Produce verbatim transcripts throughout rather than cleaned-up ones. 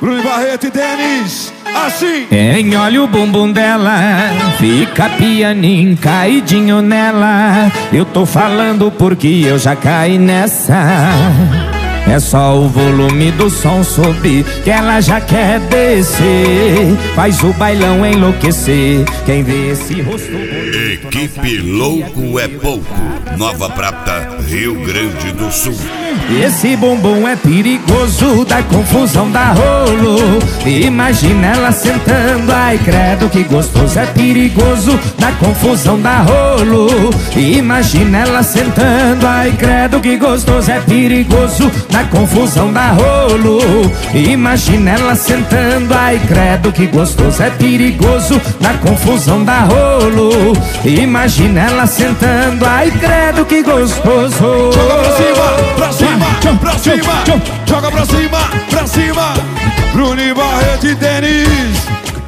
Bruno Barreto e Denis, assim. Quem olha o bumbum dela, fica pianinho caidinho nela. Eu tô falando porque eu já caí nessa. É só o volume do som subir que ela já quer descer. Faz o bailão enlouquecer. Quem vê esse rosto bonito. Equipe Louco é Pouco, Nova Prata, Rio Grande do Sul. Esse bumbum é perigoso, dá confusão, dá rolo. Imagina ela sentando, ai credo que gostoso. É perigoso, dá confusão, dá rolo. Imagina ela sentando, ai credo que gostoso. É perigoso, dá confusão, dá rolo. Imagina ela sentando, ai credo que gostoso. É perigoso, dá confusão, dá rolo. Imagina ela sentando, ai credo que gostoso. Joga pra cima, pra cima, pra cima. Joga pra cima, pra cima. Bruno Barreto e Denis.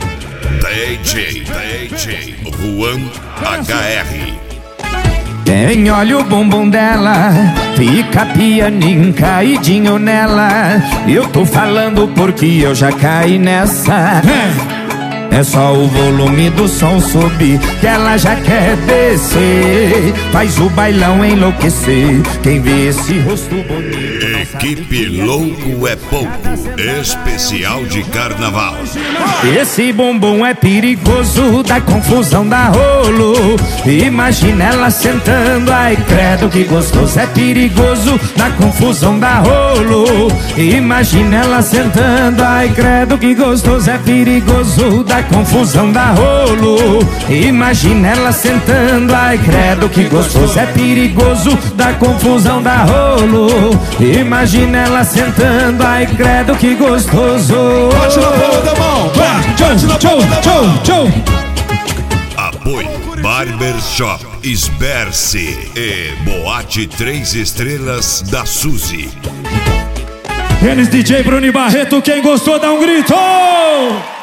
D J, D J, Juan H R. Quem olha o bumbum dela, fica pianinho caidinho nela. Eu tô falando porque eu já caí nessa. É só o volume do som subir que ela já quer descer. Faz o bailão enlouquecer. Quem vê esse rosto bonito. Equipe Louco é Pouco, especial de carnaval. Esse bumbum é perigoso, dá confusão, dá rolo. Imagina ela sentando, ai credo que gostoso. É perigoso, dá confusão, dá rolo. Imagina ela sentando, ai credo que gostoso. É perigoso, dá confusão, dá rolo. Imagina ela sentando, ai credo que gostoso. É perigoso, dá confusão, dá rolo. Imagina ela sentando, ai credo que gostoso. Bate na palma da mão, bate na palma da mão. Apoio Barbershop Sberce e Boate Três Estrelas da Suzy. Denis D J, Bruno Barreto, quem gostou dá um grito!